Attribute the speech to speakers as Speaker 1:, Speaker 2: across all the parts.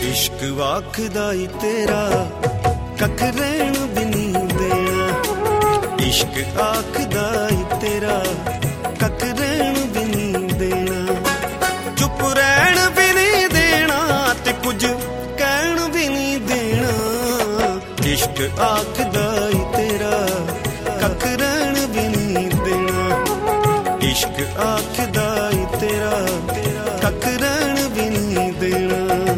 Speaker 1: इश्क आखदा ई तेरा कख रहण भी नहीं देना। इश्क आखदा ई तेरा कख रहण भी नहीं देना। चुप रहण भी नहीं देना ते कुछ कहण भी नहीं देना। इश्क आखदा ई तेरा कख रहण भी नहीं देना। इश्क आखदा ई तेरा कख रहण भी नहीं देना।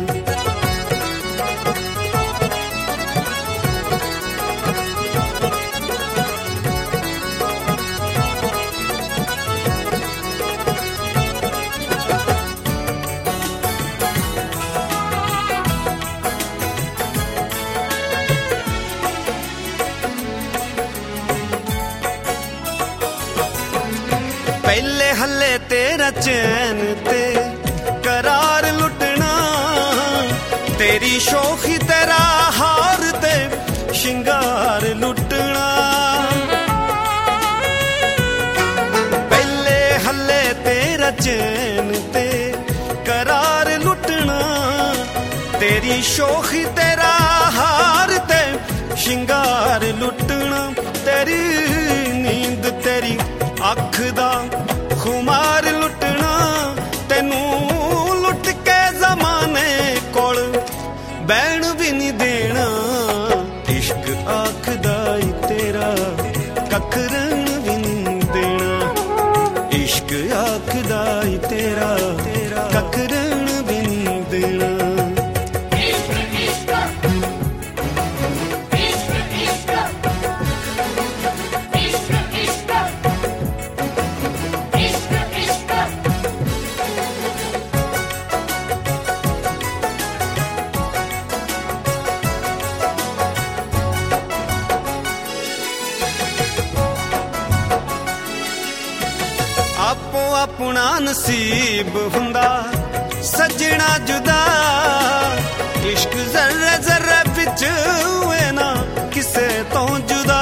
Speaker 1: पहले हले तेरा चैन ते करार लुटना। तेरी शोखी तेरा हार ते शिंगार लुटना। पहले हले तेरा चैन ते करार लुटना। तेरी शोखी तेरा हार ते शिंगार लुटना। तेरी नींद तेरी अख दा खुमार लुटना। तेनू लुट के जमाने कोल बैण भी नहीं देना। इश्क आखदा ई तेरा कख रहण भी नहीं देना। इश्क आखदा ई तेरा कख रहण भी नहीं देना। आपो अपना नसीब हुंदा सजना जुदा। इश्क जर्रे जर्रे विच होए ना किसे तो जुदा।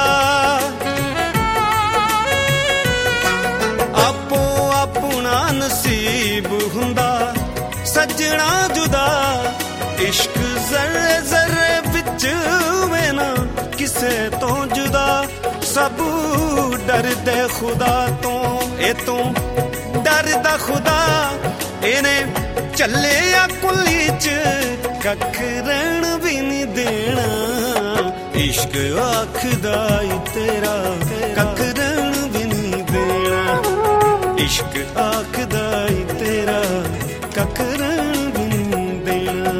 Speaker 1: आपो अपना नसीब हुंदा सजना जुदा। इश्क जर्रे जर्रे विच होए ना किसे तो जुदा। सब डरदे खुदा तो ए तू डरदा खुदा। इने चले आ कुली च कख रहण भी नहीं देना। इश्क आखदा ई तेरा कख रहण भी नहीं देना। इश्क आखदा ई तेरा कख रहण भी नहीं देना।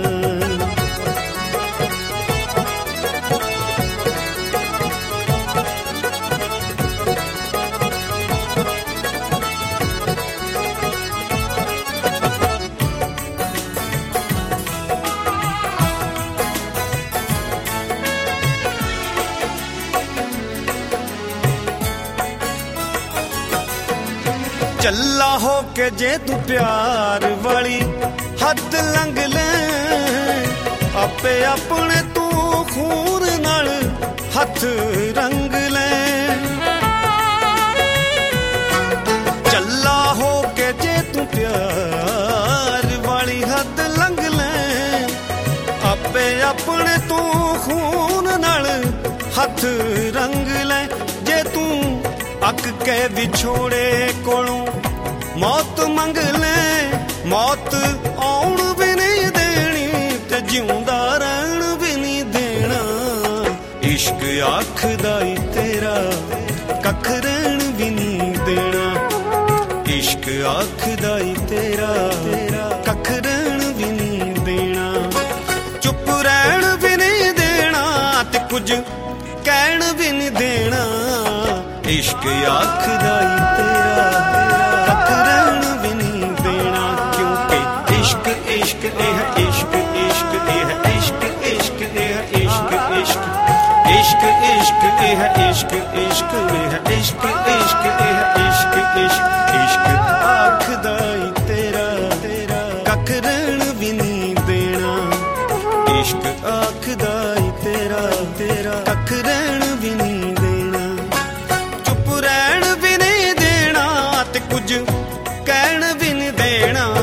Speaker 1: चला हो के जे तू प्यार वाली हद लंघ ले। आपे अपने तू खून नाल हथ रंग ले। चला हो के जे तू प्यार वाली हद लंघ ले। आपे अपने तू खून नाल हथ रंग ले। जे तू अक के विछोड़े कोलों मौत मंग ले। मौत आउण भी नहीं देनी ते जिउंदा रहण भी नहीं देना। इश्क आखदा ई तेरा कख रहण भी नहीं देना। इश्क आखदा ई तेरा कख रहण भी नहीं देना। चुप रहण भी नहीं देना ते कुछ कहण भी नहीं देना। इश्क आखदा ई तेरा कख रहण भी नहीं देना। क्योंकि इश्क इश्क ए है इश्क इश्क ए है इश्क इश्क ए है इश्क इश्क इश्क इश्क ए है इश्क इश्क ए है इश्क इश्क ए है इश्क इश्क इश्क आखदा ई तेरा कख रहण भी नहीं देना। इश्क आखदा ई तेरा कख रहण भी नहीं देना। चुप रहण भी नहीं देना ते कुछ कहण भी नहीं देना।